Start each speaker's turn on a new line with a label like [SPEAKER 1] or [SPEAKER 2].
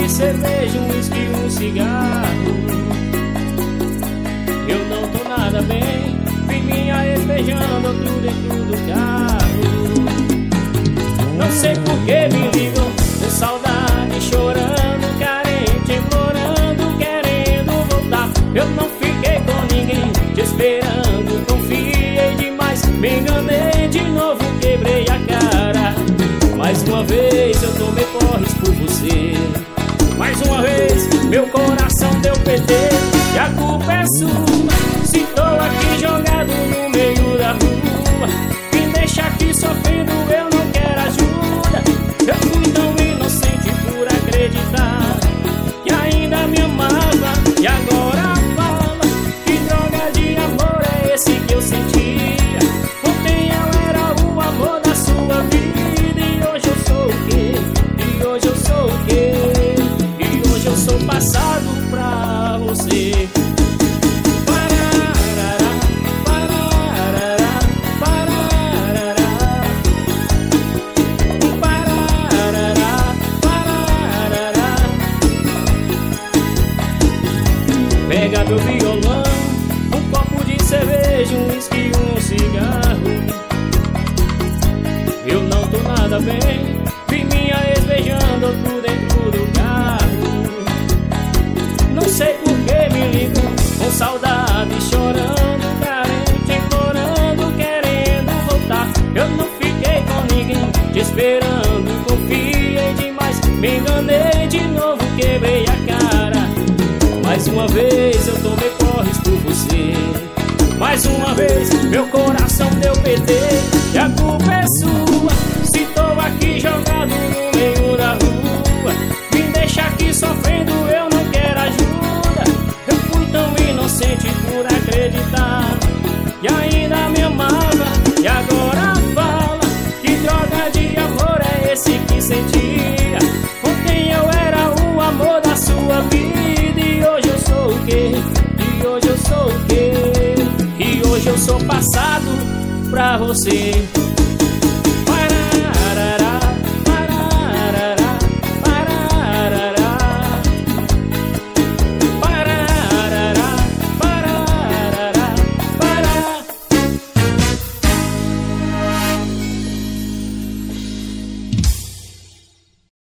[SPEAKER 1] de cerveja, um uísque, um cigarro. Eu não tô nada bem, vi minha ex beijando outro dentro do carro. Não sei por que me ligam, com saudade, chorando, carente, implorando, querendo voltar. Eu não fiquei com ninguém, te esperando, confiei demais, me enganei de novo, quebrei a cara. Mais uma vez eu tomei porres por você. Mais uma vez meu coração deu PT. E a culpa é sua, se tô aqui jogado no meio da rua. Me deixa aqui sofrendo, eu não quero ajuda. Eu fui tão inocente por acreditar que ainda me amava. E agora fala, que droga de amor é esse que eu sentia? Ontem eu era o amor da sua vida, e hoje eu sou o quê? E hoje eu sou o quê? E hoje eu sou passado pra você. Pega meu violão, um copo de cerveja, um uísque, um cigarro. Eu não tô nada bem, vi minha ex beijando outro dentro do carro. Não sei por que me ligam, com saudade, chorando, carente, implorando, querendo voltar. Eu não fiquei com ninguém, te esperando, confiei demais, me enganei de novo, quebrei a cara. Mais uma vez eu tomei porres por você. Mais uma vez meu coração deu PT. E a culpa é sua, se tô aqui jogado no meio da rua. Me deixa aqui sofrendo, eu não quero ajuda. Eu fui tão inocente por acreditar que ainda me amava. E agora fala, que droga de amor é esse que sentia? Ontem eu era o amor da sua vida, e hoje eu sou o quê? E hoje eu sou o quê? E hoje eu sou passado pra você.